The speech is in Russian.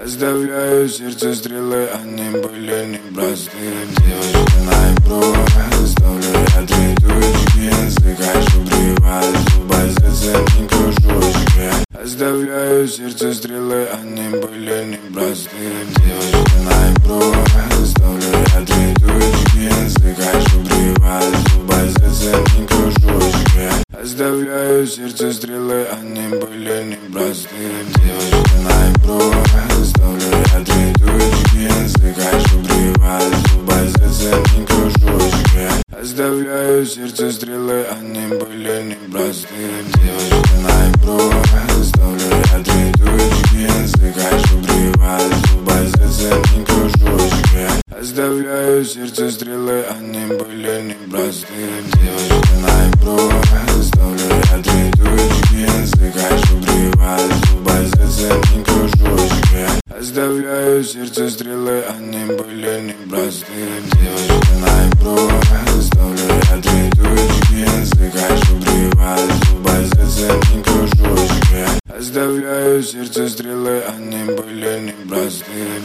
Оставляю сердце стрелы, они были непростые. Девочка на ибру, ставлю я 3 точки. Слыхаешь, убриваю зубы, зацепни кружочки. Оставляю сердце стрелы, они были непростые. Девочка на ибру, ставлю я 3 точки. Слыхаешь, убриваю зубы, зацепни кружочки. Оставляю сердце стрелы, они были непростые. Девочка на ибру, ставлю я 3 точки. Слыхаешь, убриваю зубы, зацепни кружочки. Оставляю сердце стрелы, они были непростые. Девочка на ибру, ставлю я 3 точки. Слыхаешь, убриваю зубы, зацепни кружочки. Оставляю сердце стрелы, они были непростые. Девочка на ибру, ставлю я 3 точки. Слыхаешь, убриваю зубы, зацепни кружочки. Оставляю сердце стрелы, они были непростые. Девочка на ибру, ставлю я 3 точки. Слыхаешь, убриваю зубы, зацепни кружочки. Оставляю сердце стрелы, они были непростые.